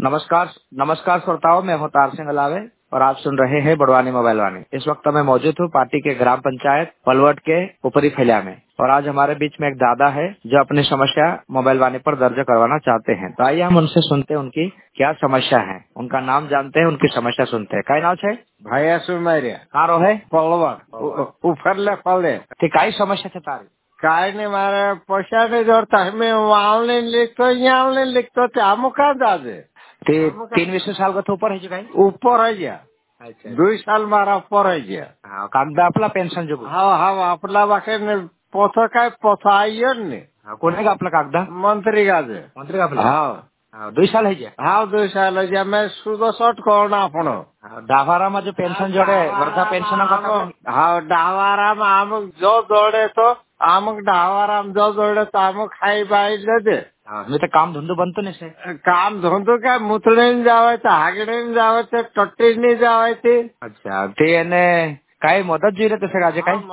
नमस्कार नमस्कार श्रोताओं, मैं हूं तार सिंह अलावे और आप सुन रहे हैं बड़वानी मोबाइल वाणी। इस वक्त मैं मौजूद हूं पार्टी के ग्राम पंचायत पलवट के ऊपरी फैलिया में और आज हमारे बीच में एक दादा है जो अपनी समस्या मोबाइल वाणी पर दर्ज करवाना चाहते हैं। तो आइए हम उनसे सुनते हैं उनकी क्या समस्या है, उनका नाम जानते हैं, उनकी समस्या सुनते हैं। क्या नाम है? भैया सुमेरिया कहाँ रहो है? पलवट ऊपर फले काय समस्या है तारी? काय नहीं मारे पैसा नहीं जोड़ता है। मैं ऑनलाइन लिखतो यहाँ ऑनलाइन लिखतो थे हम कहाँ दादे ते 3-20 साल का ऊपर है काय? ऊपर है गया। अच्छा 2 साल मारा ऊपर है गया। हाँ, कागद आपला पेन्शन जो हाँ आपला बाकी पोथो काय पोथो आइयो ने कोण आहे का आपला कागद? मंत्री गाजे मंत्री का आपला? हाँ 2 साल है क्या? हाँ 2 साल है गया। मैं सुदो शॉर्ट करना आपण डावारा में जो पेंशन जोड़े वृद्धा पेंशन हाँ डावाराम आम जो जोड़े तो आमक डावाराम जो जोड़े तो आमक खाई बाई दे दे। मी तर काम धंदो बनतो नाही से काम धंदो काय मुतणे जावायचं हागणे जावायचं टट्टी जावायचे। अच्छा ते काय मदत जी रे तसं काय